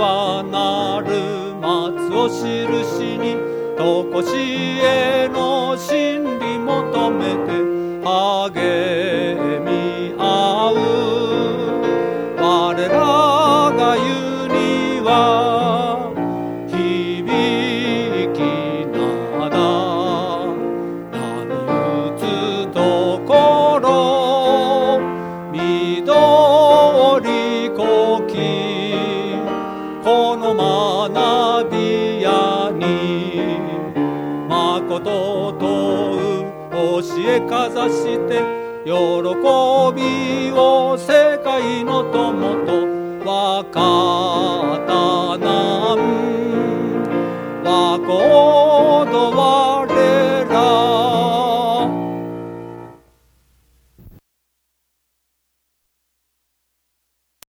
はなる松を印にとこしえの真理求めて励み合う。我らが言うには響きなだ波打つところ緑こきこの学びやに誠とう教えかざして喜びを世界の友と分か